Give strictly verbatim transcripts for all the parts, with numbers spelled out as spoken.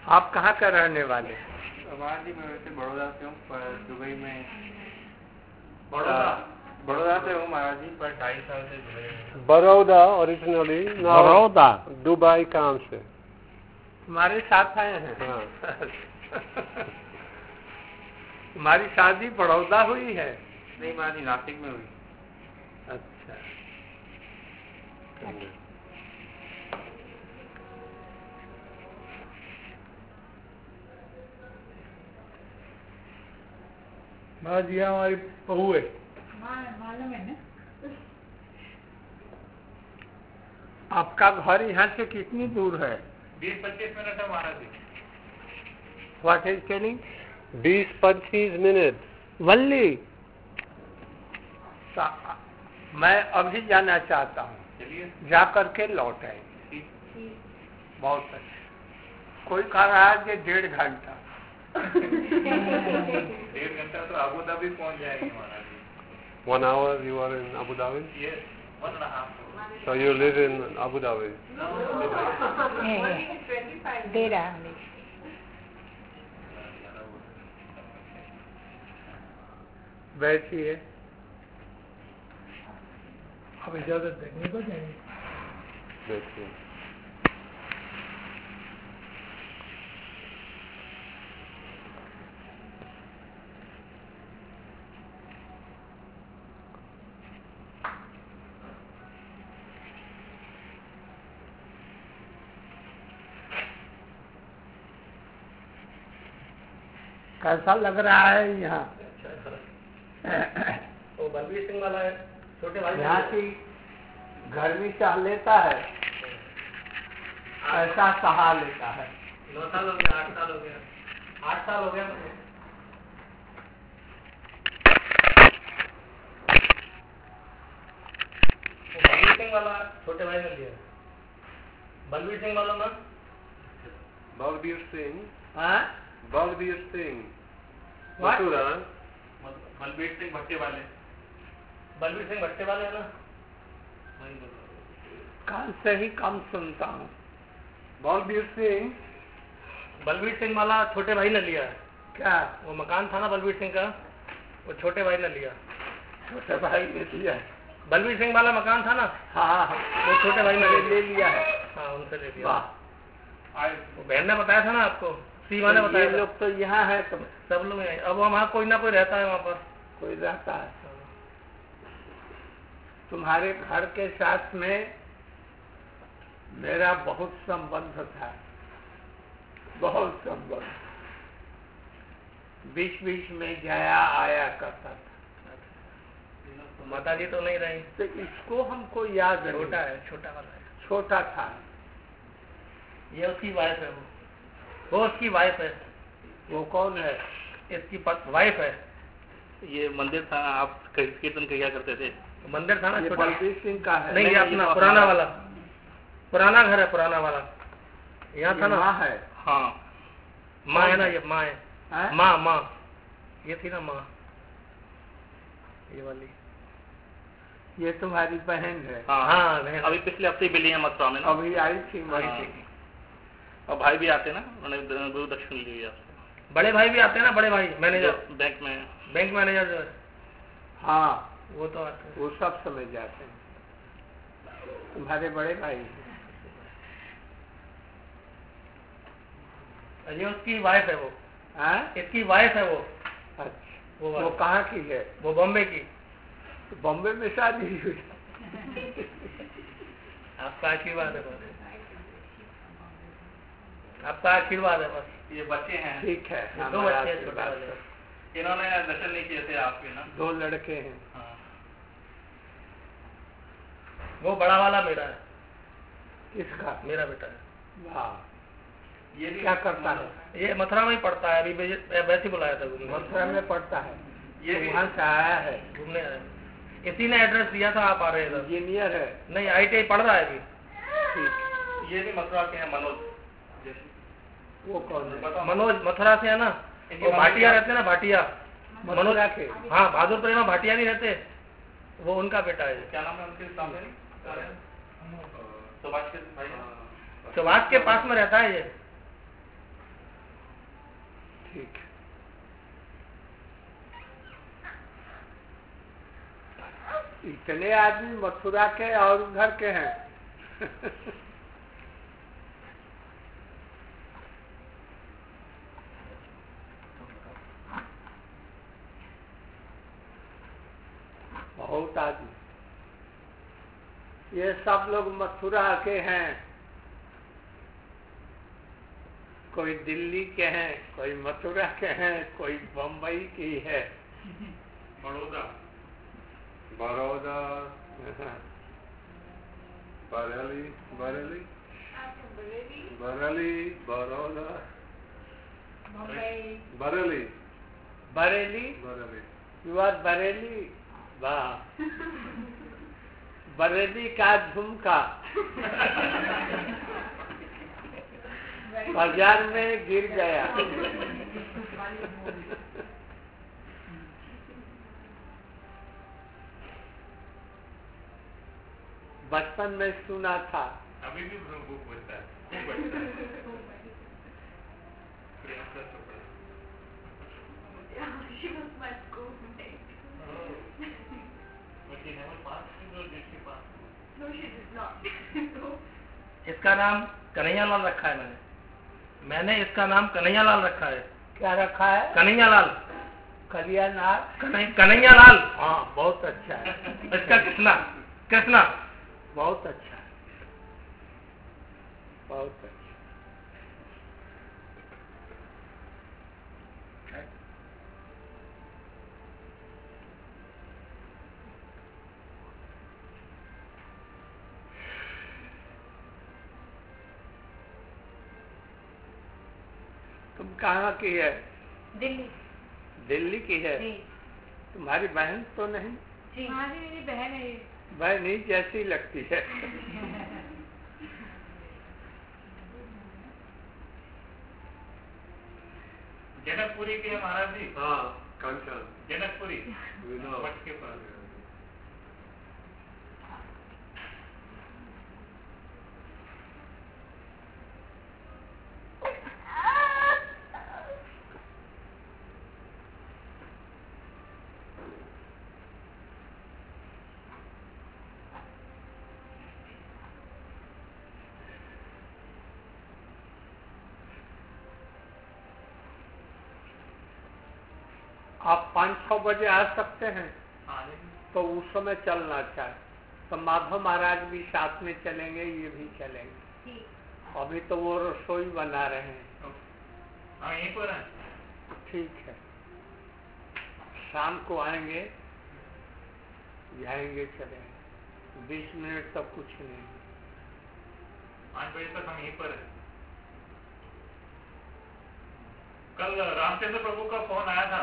आप कहाँ का रहने वाले? हमारा जी मैं वैसे बड़ौदा से हूँ, पर दुबई में बड़ौदा बड़ौदा से हूँ महाराज जी, पर ढाई साल से Dubai. Baroda originally, Baroda Dubai काम से तुम्हारे साथ आए हैं। हाँ। तुम्हारी शादी बड़ौदा हुई है? नहीं महाराज जी, नासिक में हुई। अच्छा, महाराज जी हमारी बहू है। मालूम है ना। आपका घर यहाँ से कितनी दूर है? बीस पच्चीस मिनट है महाराज जी। What is telling? बीस पच्चीस मिनट वल्ली, मैं अभी जाना चाहता हूँ, चलिए जा करके लौट आए। बहुत अच्छा। कोई कह रहा है कि डेढ़ घंटा। डेढ़ घंटा तो अबू धाबी पहुँच जाएंगे महाराज जी। One hour you are in Abu Dhabi? Yes, one and a half. So you live in Abu Dhabi? दे रहा है। बैठिए। अब इजाजत देंगे तो जाएंगे। देखिए कैसा लग रहा है यहाँ? वो बलबीर सिंह वाला है, छोटे भाई। यहाँ की गर्मी सह लेता है, ऐसा सहा लेता है। नौ साल हो गया, आठ साल हो गया, आठ साल हो गया मुझे। वो बलबीर सिंह वाला छोटे भाई ने लिया। बलबीर सिंह वाला ना, बलबीर सिंह, हाँ? बलबीर सिंह What? मथुरा। बलबीर सिंह भट्टे वाले, बलबीर सिंह भट्टे वाले है ना। कान से ही कम सुनता हूँ। बलबीर सिंह, बलबीर सिंह वाला छोटे भाई ने लिया है। क्या? वो मकान था ना बलबीर सिंह का, वो छोटे भाई ने लिया। छोटे भाई ने लिया है? बलबीर सिंह वाला मकान था ना, हाँ, वो छोटे भाई ने ले ले लिया है। हाँ, उनसे ले लिया। वाह, वो बहन ने बताया था ना आपको, सीमा ने तो बताया ये था। लोग तो यहाँ है, तो सब लोग हैं। अब वहाँ कोई ना कोई रहता है वहाँ पर। कोई रहता है। तुम्हारे घर के साथ में मेरा बहुत संबंध था, बहुत संबंध। बीच बीच में जाया आया करता था। माता जी तो नहीं रही, तो इसको हमको याद नहीं। छोटा है, छोटा वाला है, छोटा था। ये उसकी वाइफ है। वो वो उसकी वाइफ है। वो कौन है? इसकी वाइफ है। ये मंदिर था, आप कीर्तन किया करते थे। मंदिर था ना, छोटा। बलबीर सिंह का है? नहीं, ये अपना पुराना वाला, पुराना घर है, पुराना वाला। यहाँ था ना। माँ है? हाँ, माँ है ना, ये माँ है। माँ माँ ये थी ना माँ, ये वाली। ये तुम्हारी बहन है? हाँ हाँ, बहन। अभी पिछले हफ्ते ही मिली है मथुरा में ना। अभी आई थी, मरी थी। और भाई भी आते ना, उन्होंने गुरु दक्षिण ली हुई आपसे। बड़े भाई भी आते हैं ना, बड़े भाई मैनेजर बैंक में, बैंक मैनेजर जो है। हाँ, वो तो आते हैं। वो सब समझ जाते हैं। तुम्हारे बड़े भाई ये उसकी वाइफ है। वो हाँ? इसकी वाइफ है वो। अच्छा, वो, वो कहाँ की है? वो बॉम्बे की। तो बॉम्बे में शादी हुई। आपका आशीर्वाद है बस, आपका आशीर्वाद है बस। ये बच्चे हैं। ठीक है, दो बच्चे हैं छोटे वाले। इन्होंने दर्शन नहीं किए थे आपके ना। दो लड़के हैं। हाँ, वो बड़ा वाला मेरा है। किसका? मेरा बेटा है। वाह, ये भी क्या करता है? ये मथुरा में ही पढ़ता है। अभी वैसे बुलाया था घूमने। मथुरा में पढ़ता है? ये तो वहाँ से आया है? घूमने आया। इसी ने एड्रेस दिया था, आप आ रहे हैं। इंजीनियर है? नहीं, आई टी आई पढ़ रहा है अभी। ठीक। ये भी मथुरा के हैं, मनोज। वो कौन है? मनोज मथुरा से है ना। वो भाटिया रहते हैं ना, भाटिया। मनोज के? हाँ, बहादुर प्रेमा भाटिया नहीं रहते, वो उनका बेटा है। क्या नाम है उनके सामने? सुभाष के भाई। सुभाष के पास में रहता है ये। ठीक है। इतने आदमी मथुरा के और उधर के हैं। बहुत आदमी। ये सब लोग मथुरा के हैं, कोई दिल्ली के हैं, कोई मथुरा के हैं, कोई बम्बई की है, बड़ौदा बड़ौदा, बरेली, बरेली, बरेली, बड़ौदा, मुंबई, बरेली, बरेली। बरेली। You are Bareilly? वाह। बरेली का झुमका बाजार में गिर गया। बचपन में सुना था। अभी भी बुक बचता है, खूब बचता है। Priyanka Chopra. she was my schoolmate. But she never passed or did she pass? No, she did not. इसका नाम कन्हैयालाल रखा है मैंने मैंने इसका नाम कन्हैयालाल रखा है। क्या रखा है? कन्हैयालाल। कलियानाथ। कन्हैयालाल। हाँ, बहुत अच्छा है। इसका कृष्णा कृष्णा बहुत अच्छा है, बहुत अच्छा। तुम कहाँ की है? दिल्ली। दिल्ली की है? जी। तुम्हारी बहन तो नहीं? जी। हाँ जी, मेरी बहन है। बहन ही जैसी लगती है। जनकपुरी के महाराज जी। हाँ, कंचन। जनकपुरी विनोद। मठ के पास। आप पाँच छः बजे आ सकते हैं हाँ तो उस समय चलना चाहिए। तो माधव महाराज भी साथ में चलेंगे, ये भी चलेंगे। अभी तो वो रसोई बना रहे हैं। हाँ, यहीं पर है। ठीक है, शाम को आएंगे, जाएंगे, चलेंगे। बीस मिनट तक कुछ नहीं। पाँच बजे तक हम यहीं पर है। कल रामचंद्र प्रभु का फोन आया था।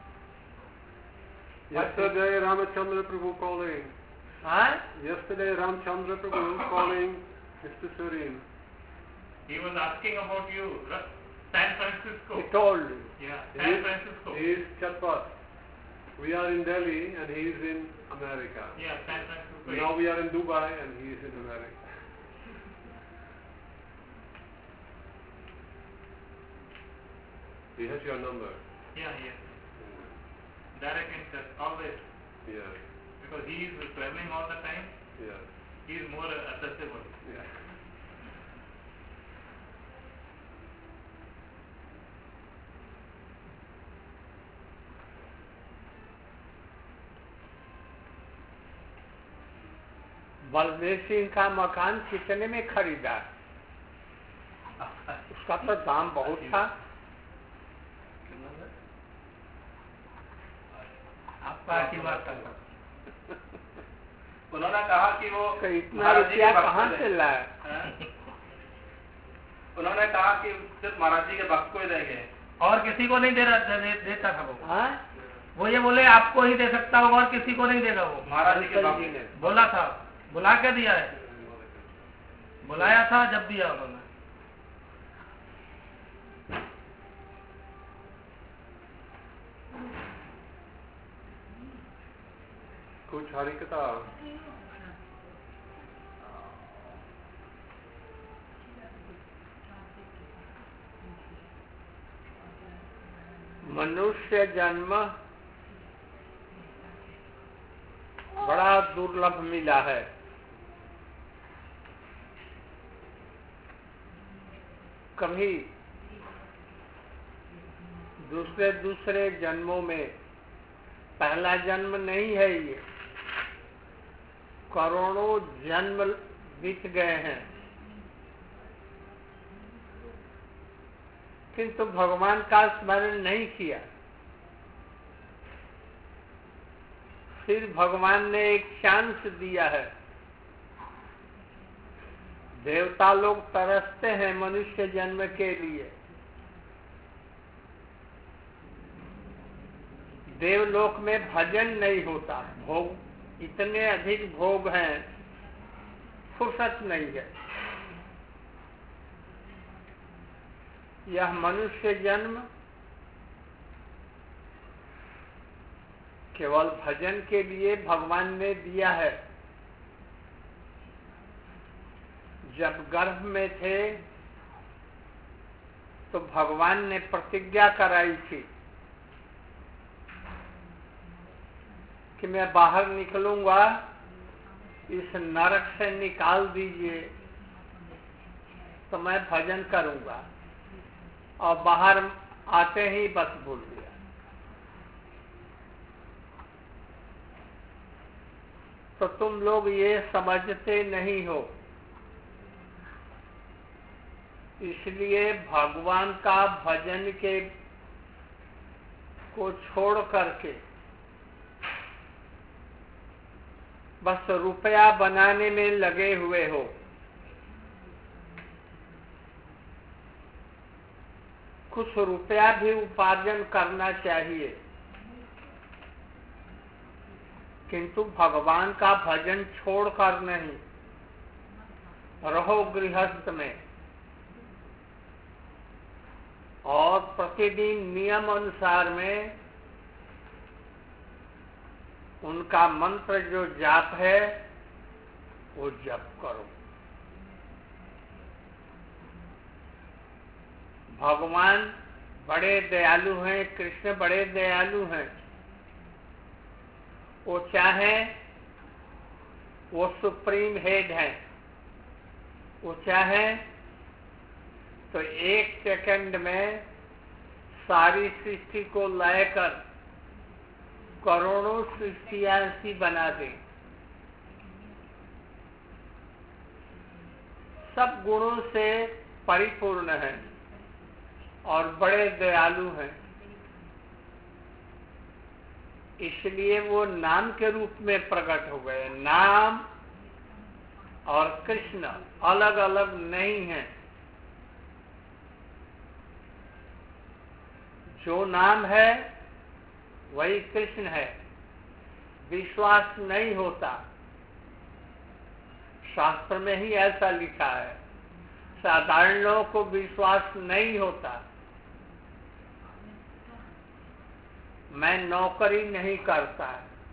Yesterday, Ramachandra Prabhu calling. हाँ? Yesterday, Ramchandra Prabhu calling Mister Surin. He was asking about you, San Francisco. He told you. Yeah, He San is, Francisco. he is Chatpat. We are in Delhi and he is in America. Yeah, San Francisco. Now we are in Dubai and he is in America. He has your number. Yeah, yes. Direct in touch, always. Yes. Because he is traveling all the time. Yes. He is more accessible. Yes. Baldev Singh का मकान कितने में खरीदा? उसका तो दाम बहुत था। आपका आशीर्वाद था। उन्होंने कहा कि वो तो इतना रुपया कहाँ से लाए? उन्होंने कहा कि सिर्फ महाराज जी के भक्त को ही देंगे और किसी को नहीं दे रहा दे, देता था वो। हाँ? वो ये बोले आपको ही दे सकता होगा और किसी को नहीं देगा वो। महाराज जी के भक्त ने बोला था, बुला के दिया है, बुलाया था जब दिया उन्होंने। कुछ हरिकथा। मनुष्य जन्म बड़ा दुर्लभ मिला है। कभी दूसरे दूसरे जन्मों में, पहला जन्म नहीं है ये, करोड़ों जन्म बीत गए हैं, किंतु भगवान का स्मरण नहीं किया। फिर भगवान ने एक चांस दिया है। देवता लोग तरसते हैं मनुष्य जन्म के लिए। देवलोक में भजन नहीं होता, भोग इतने अधिक भोग हैं, फुर्सत नहीं है। यह मनुष्य जन्म केवल भजन के लिए भगवान ने दिया है। जब गर्भ में थे तो भगवान ने प्रतिज्ञा कराई थी कि मैं बाहर निकलूंगा, इस नरक से निकाल दीजिए तो मैं भजन करूंगा, और बाहर आते ही बस भूल गया। तो तुम लोग ये समझते नहीं हो, इसलिए भगवान का भजन के को छोड़ करके बस रुपया बनाने में लगे हुए हो। कुछ रुपया भी उपार्जन करना चाहिए, किंतु भगवान का भजन छोड़कर नहीं। रहो गृहस्थ में और प्रतिदिन नियम अनुसार में उनका मंत्र जो जाप है वो जप करो। भगवान बड़े दयालु हैं, कृष्ण बड़े दयालु हैं। वो चाहे वो सुप्रीम हेड है, वो चाहे तो एक सेकंड में सारी सृष्टि को लाकर करोड़ों सृष्टियां सी बना दे। सब गुणों से परिपूर्ण है और बड़े दयालु हैं। इसलिए वो नाम के रूप में प्रकट हो गए। नाम और कृष्ण अलग अलग नहीं है। जो नाम है वही कृष्ण है। विश्वास नहीं होता, शास्त्र में ही ऐसा लिखा है। साधारण लोगों को विश्वास नहीं होता। मैं नौकरी नहीं करता,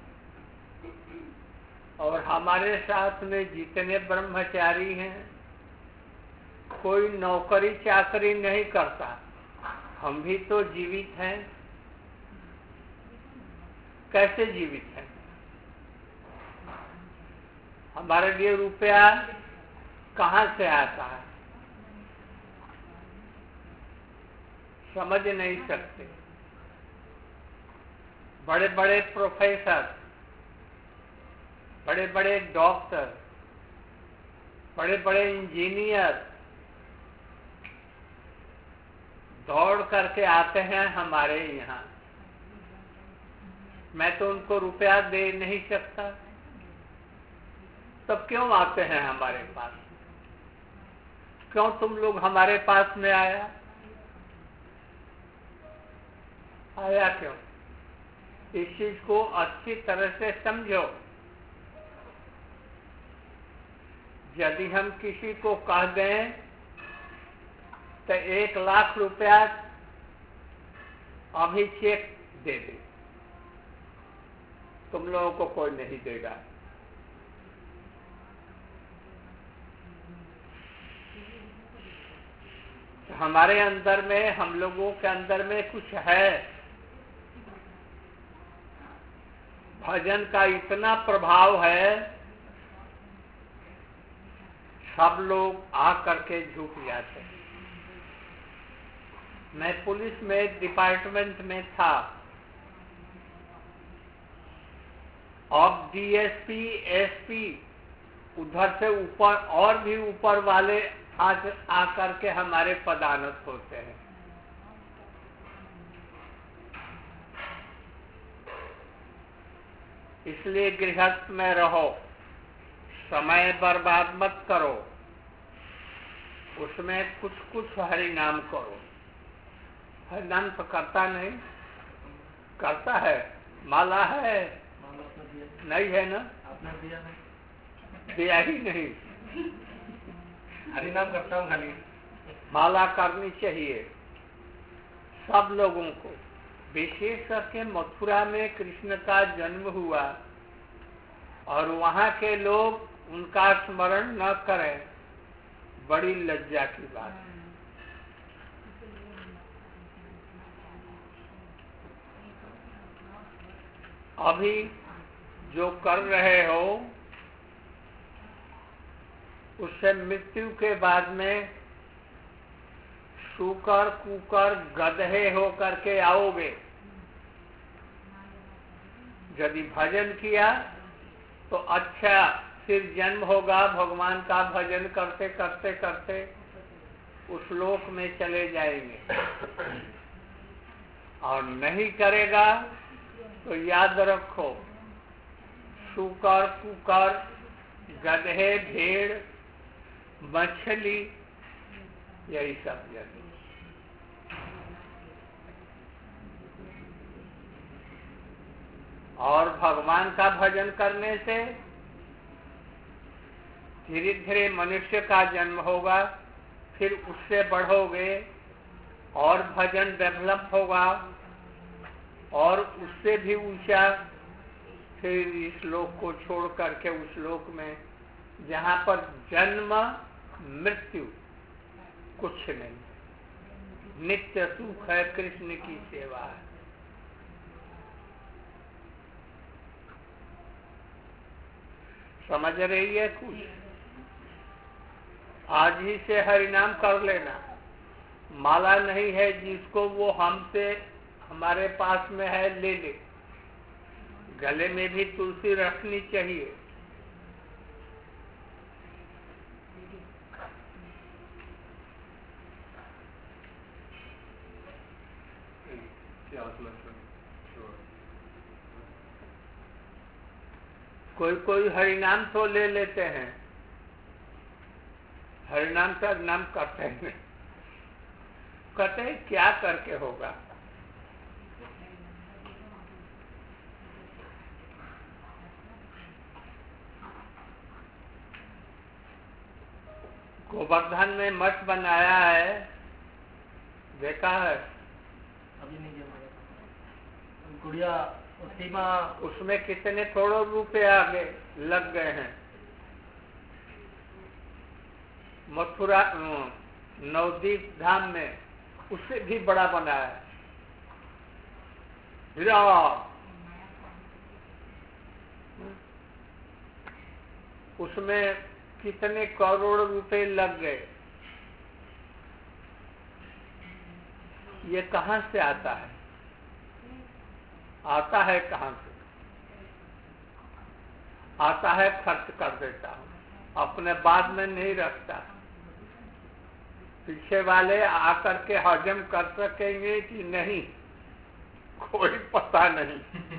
और हमारे साथ में जितने ब्रह्मचारी हैं कोई नौकरी चाकरी नहीं करता। हम भी तो जीवित हैं। कैसे जीवित हैं? हमारे लिए रुपया कहाँ से आता है, समझ नहीं सकते। बड़े बड़े प्रोफेसर, बड़े बड़े डॉक्टर, बड़े बड़े इंजीनियर दौड़ करके आते हैं हमारे यहाँ। मैं तो उनको रुपया दे नहीं सकता, तब क्यों आते हैं हमारे पास? क्यों तुम लोग हमारे पास में आया आया क्यों? इस चीज को अच्छी तरह से समझो। यदि हम किसी को कह दें तो एक लाख रुपया अभी चेक दे दे, तुम लोगों को कोई नहीं देगा। हमारे अंदर में, हम लोगों के अंदर में कुछ है भजन का इतना प्रभाव है, सब लोग आ करके झुक जाते हैं। मैं पुलिस में डिपार्टमेंट में था, अब डीएसपी, एसपी, उधर से ऊपर और भी ऊपर वाले आज आकर के हमारे पदानत होते हैं। इसलिए गृहस्थ में रहो, समय बर्बाद मत करो, उसमें कुछ कुछ हरि नाम करो। हरि नाम तो करता नहीं, करता है, माला है नहीं है ना, आपने दिया नहीं, दिया ही नहीं। हरि नाम करता हूँ खाली। माला करनी चाहिए सब लोगों को। विशेष करके मथुरा में कृष्ण का जन्म हुआ और वहाँ के लोग उनका स्मरण न करें, बड़ी लज्जा की बात है। अभी जो कर रहे हो उससे मृत्यु के बाद में सूकर कुकर गधे हो करके आओगे। यदि भजन किया तो अच्छा फिर जन्म होगा, भगवान का भजन करते करते करते उस लोक में चले जाएंगे। और नहीं करेगा तो याद रखो, सूकर कुकर गधे भेड़ मछली यही सब जगह। और भगवान का भजन करने से धीरे धीरे मनुष्य का जन्म होगा, फिर उससे बढ़ोगे और भजन डेवलप होगा और उससे भी ऊंचा, फिर इस लोक को छोड़ करके उस लोक में जहाँ पर जन्म मृत्यु कुछ नहीं, नित्य सुख है, कृष्ण की सेवा है। समझ रही है कुछ? आज ही से हरि नाम कर लेना। माला नहीं है जिसको, वो हमसे हमारे पास में है ले ले। गले में भी तुलसी रखनी चाहिए। कोई कोई हरिनाम तो ले लेते हैं, हरिनाम का नाम करते हैं, कहते हैं क्या करके होगा। गोवर्धन में मठ बनाया है, देखा है? अभी नहीं गया गुड़िया सीमा, उसमें कितने करोड़ रुपए आगे लग गए हैं। मथुरा नवदीप धाम में उससे भी बड़ा बनाया है विराट। उसमें कितने करोड़ रुपए लग गए। ये कहाँ से आता है? आता है कहाँ से? आता है खर्च कर देता हूँ, अपने बाद में नहीं रखता। पीछे वाले आकर के हजम कर सकेंगे कि नहीं, कोई पता नहीं।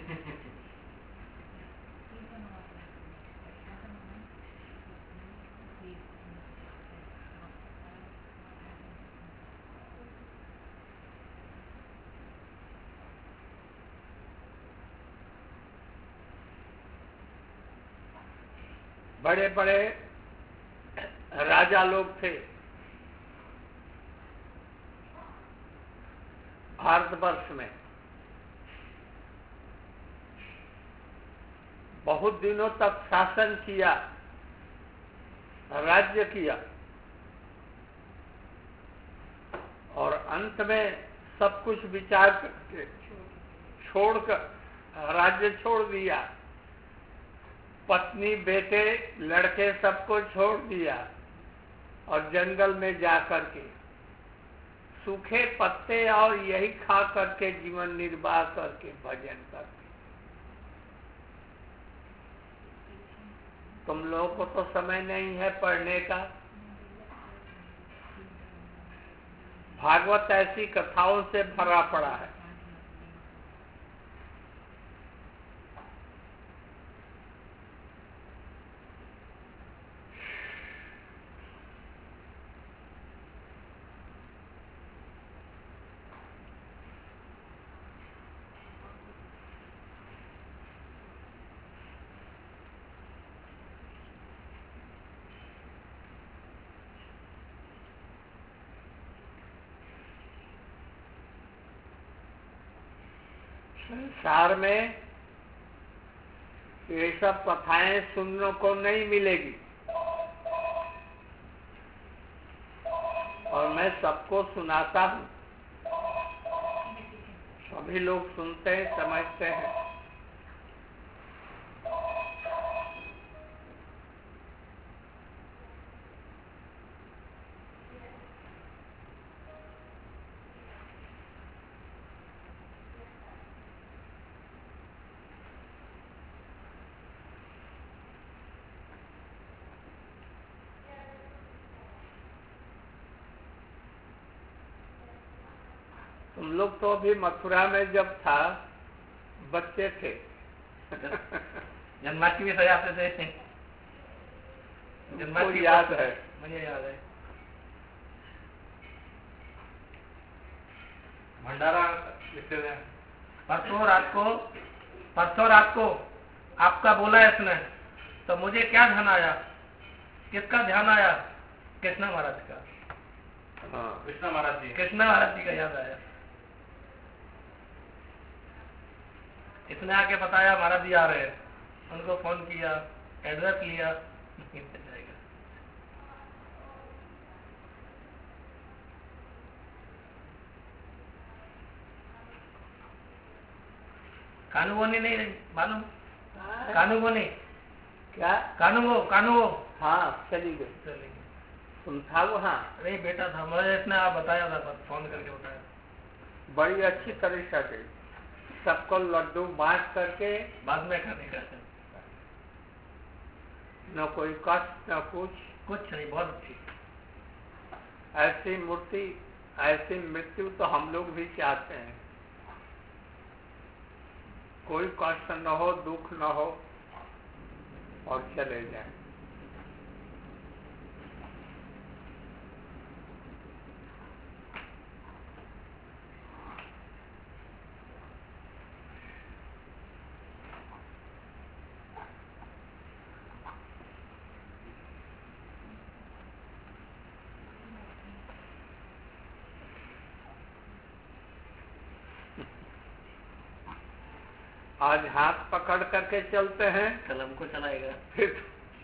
बड़े बड़े राजा लोग थे भारतवर्ष में, बहुत दिनों तक शासन किया, राज्य किया, और अंत में सब कुछ विचार करके छोड़कर राज्य छोड़ दिया। पत्नी बेटे लड़के सबको छोड़ दिया और जंगल में जा करके सूखे पत्ते और यही खा करके जीवन निर्वाह करके भजन करके। तुम लोगों को तो समय नहीं है पढ़ने का। भागवत ऐसी कथाओं से भरा पड़ा है। संसार में ये सब कथाएं सुनने को नहीं मिलेगी और मैं सबको सुनाता हूँ। सभी लोग सुनते हैं, समझते हैं। तुम लोग तो अभी मथुरा में जब था बच्चे थे जन्माष्टमी से आते थे। जन्माष्टमी याद है? मुझे याद है। भंडारा लिखते थे। परसों रात को परसों रात को आपका बोला इसने तो मुझे क्या ध्यान आया? किसका ध्यान आया? कृष्णा महाराज का। हाँ, कृष्णा महाराज जी। कृष्णा महाराज जी का याद आया। इसने आके बताया महाराज जी आ रहे हैं। उनको फोन किया, एड्रेस लिया, जाएगा। कानूनी नहीं रही मालूम? कानूनी क्या? कानूगो कानूगो हाँ, चली गई। चली गई। तुम था वहाँ? अरे बेटा था, मुझे इसने आप बताया था, फोन करके बताया। बड़ी अच्छी तरह से गई। सबको लड्डू बांट करके बाद में खाने का। न कोई कष्ट न कुछ कुछ नहीं, बहुत अच्छी। ऐसी मूर्ति, ऐसी मृत्यु तो हम लोग भी चाहते हैं। कोई कष्ट न हो, दुख न हो और चले जाए। आज हाथ पकड़ करके चलते हैं, कलम को चलाएगा। फिर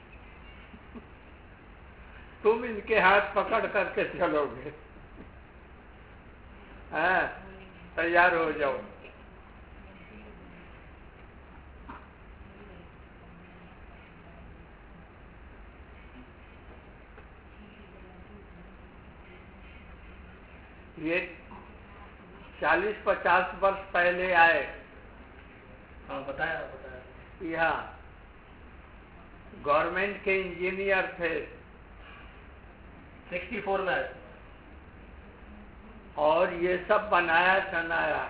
तुम इनके हाथ पकड़ करके चलोगे। हाँ, तैयार हो जाओ। ये चालीस पचास वर्ष पहले आए। हाँ, बताया बताया। यहाँ गवर्नमेंट के इंजीनियर थे। चौंसठ में आए। और ये सब बनाया बनाया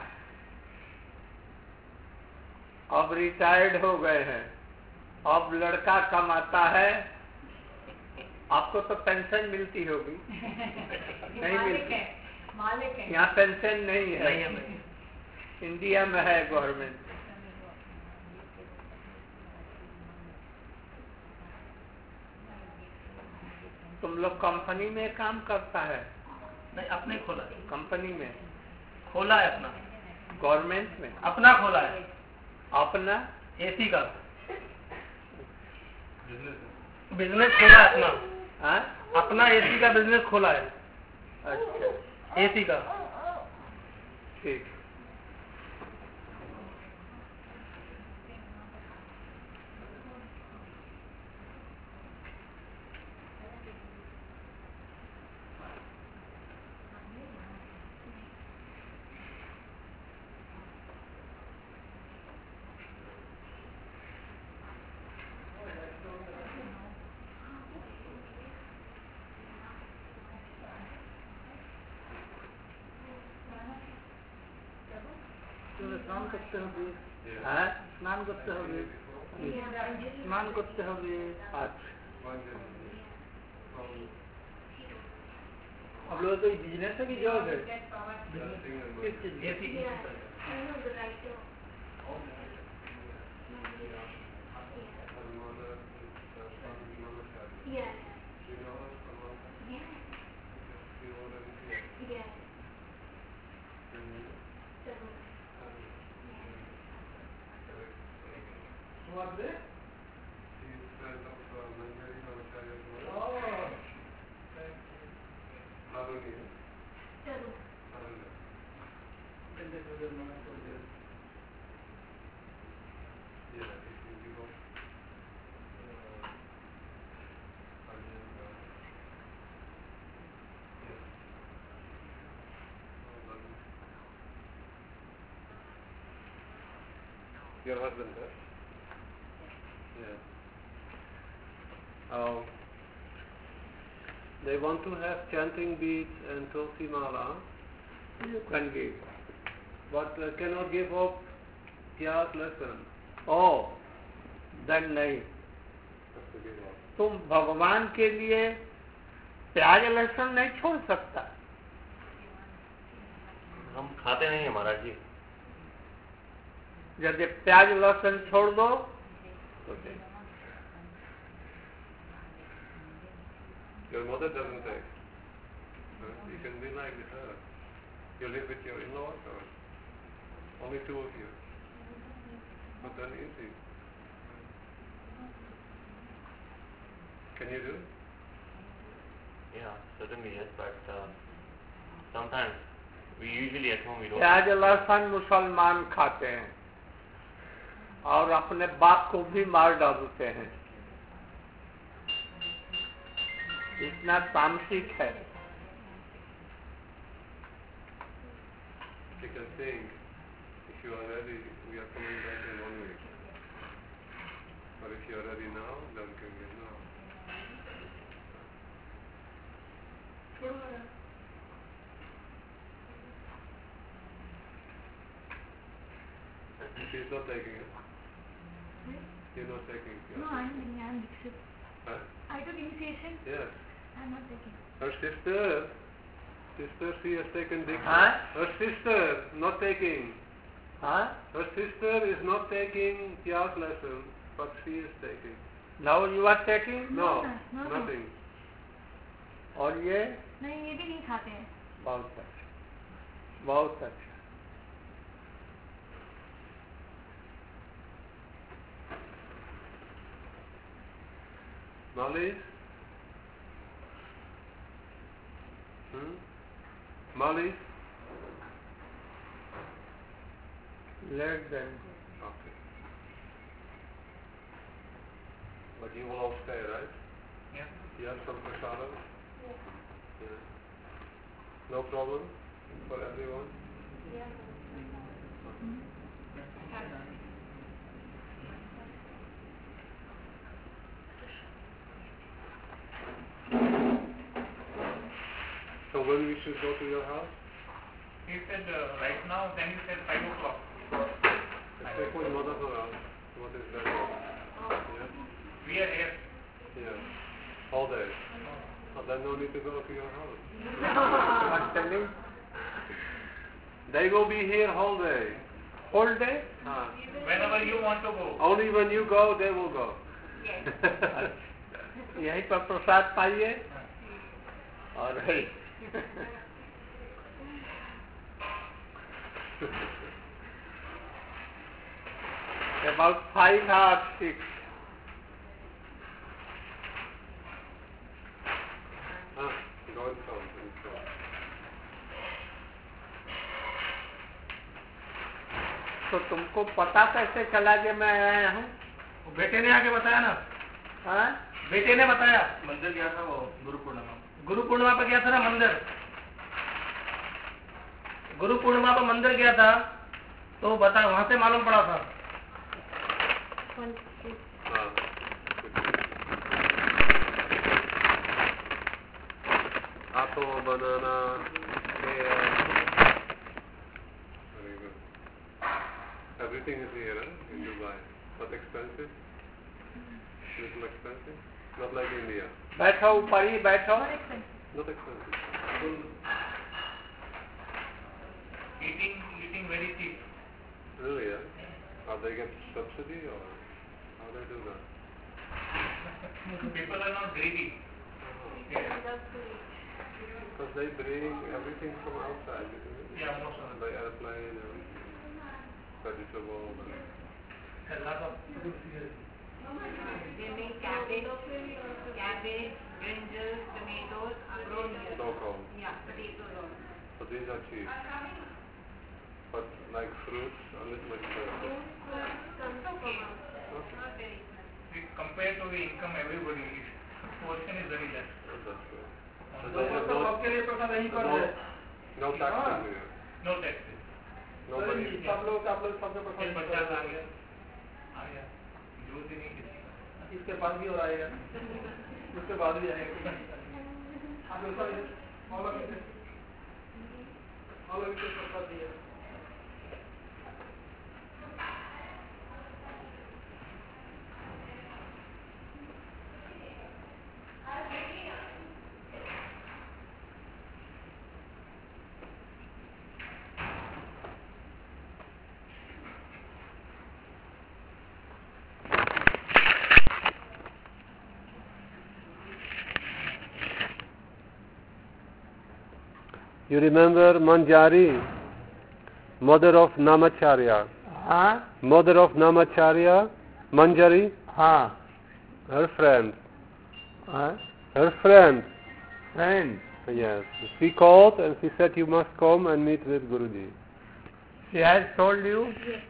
अब रिटायर्ड हो गए हैं। अब लड़का कमाता है। आपको तो पेंशन मिलती होगी? नहीं मिलती। मालिक है। यहाँ पेंशन नहीं है। नहीं है। इंडिया में है गवर्नमेंट। तुम लोग कंपनी में काम करता है? नहीं, अपने खोला है। कंपनी में खोला है अपना। गवर्नमेंट में अपना खोला है। अपना एसी का बिजनेस खोला है अपना। हाँ? अपना एसी का बिजनेस खोला है। अच्छा, एसी का। ठीक। স্নান করতে হবে, হ্যাঁ স্নান করতে হবে, স্নান করতে হবে। আচ্ছা आप लोग तो बिजनेस है कि जॉब है? किस चीज की? Yeah. Yeah. What there? Your husband, huh? Yeah. Oh. They want to have chanting beads and tulsi mala, you can give. but uh, cannot give up Tyag lesson. Oh, then नहीं. Have to give up. तुम भगवान के लिए प्याज लहसुन नहीं छोड़ सकता. हम खाते नहीं है महाराज जी. यदि प्याज लहसुन छोड़ दो तो दे. Your mother doesn't take. Huh? You can be like her. You live with your in-laws or only two of you? Not that easy. Can you do it? Yeah, certainly yes, but uh, sometimes we usually at home we don't. प्याज लहसुन मुसलमान खाते हैं और अपने बाप को भी मार डालते हैं. इतना तामसिक है. You can think, if you are ready, we are coming back in one week. But if you are ready now, then can get now. She's not taking it. You're not taking it. No, I'm taking. I'm Dixit. Huh? I took initiation. Yes. I'm not taking. Her sister, sister, she has taken Dixit. Huh? Her sister not taking. हाँ? Her sister is not taking Tyag lesson, but she is taking. Now you are taking? No, No, no, no. nothing. और ये नहीं, ये भी नहीं खाते हैं. बहुत अच्छा, बहुत अच्छा. Malis? Hmm? Malis? Let them. Okay. But you will all stay, right? Yeah. You have some prasadam? Yeah. No problem for everyone? So when we should go to your house? He said uh, right now, then he said five o'clock. Check with mother for us. What is that? Yeah? We are here. Yeah. All day. Oh, then no need to go to your house. What's the name? They will be here whole day. Whole day? Ah. Whenever you want to go. Only when you go, they will go. यहीं पर प्रसाद पाइए और about five or six. Ah, go and come. And come. तो तुमको पता कैसे चला कि मैं आया हूँ? बेटे ने आके बताया ना. हाँ? बेटे ने बताया. मंदिर गया था वो गुरु पूर्णिमा. गुरु पूर्णिमा पे गया था ना मंदिर. गुरु पूर्णिमा पे मंदिर गया था तो बता वहां से मालूम पड़ा था. Ah. Apple, banana, pear. Very good. Everything is here, huh? In Dubai. But expensive? Little expensive? Not like India. बैठो ऊपर ही बैठो. Not expensive. Eating, eating very cheap. Really, yeah? How they get subsidy or how they do that? People are not greedy. Because they bring everything from outside, isn't it? Yeah, most of them. By airplane and vegetables. A lot of food here. They make cabbage, cabbage, brinjals, tomatoes, grown here. Local. Yeah, potatoes also. So these are cheap. But like fruits, a little expensive. It's okay. Not very expensive. We compare to the income everybody, portion is very less. Oh, that's good. So तो they have तो no, सबके लिए प्रसाद यहीं पर no, है. no taxes here. No taxes. Nobody. नहीं, सब लोग आप लोग सबके प्रसाद एक यहीं पचास पर आ है. गया आ गया जो दिन ही किसी का इसके बाद भी और आएगा. उसके बाद भी आएगा. आप लोग सब all of it, all of it प्रसाद दिया. You remember Manjari, mother of Namacharya? हाँ Mother of Namacharya, Manjari, हाँ her friend. हाँ Her friend. friend. Yes. She called and she said you must come and meet with Guruji. She has told you. Yes.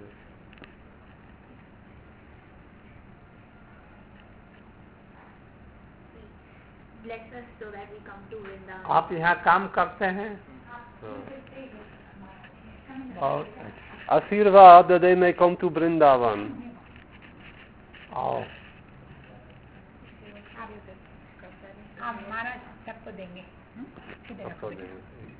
Bless us so that we come to Vrindavan. आप यहाँ काम करते हैं. बहुत Asirvad that they may come to Vrindavan. आओ. आप महाराज सबको देंगे. सबको देंगे.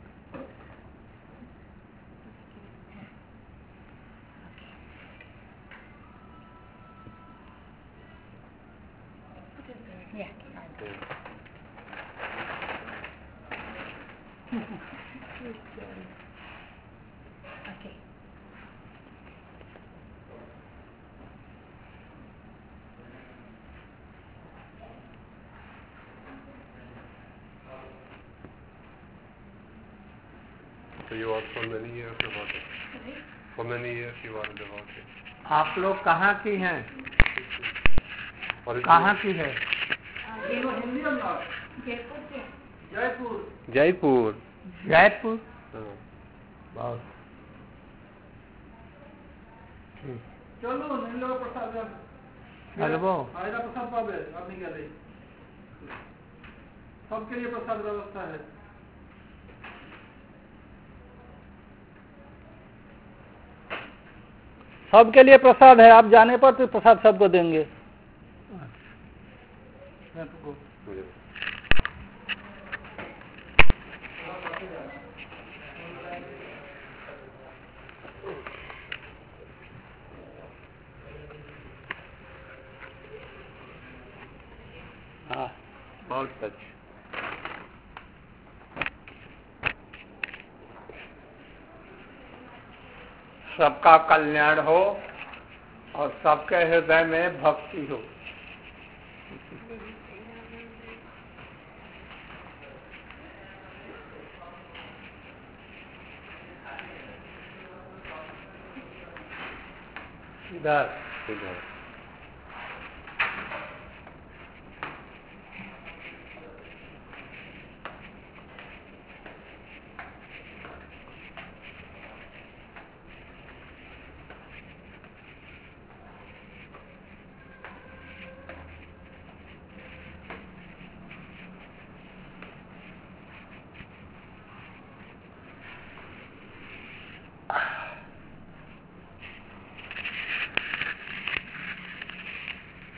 Yeah. Okay. So you are for many years devoted. For many years you are devoted. आप लोग कहाँ की हैं? Or is कहाँ की है? You know Hindi or not? Jaipur के. Jaipur. it Jaipur. जयपुर. हाँ. बहुत ठीक. चलो नहीं लोग प्रसाद है. चलो. आएगा प्रसाद पावे आप नहीं कहते. सबके लिए प्रसाद व्यवस्था है. सबके लिए प्रसाद है. आप जाने पर तो प्रसाद सबको देंगे. Yes. हाँ बहुत अच्छा. सबका कल्याण हो और सबके हृदय में भक्ति हो. इधर इधर.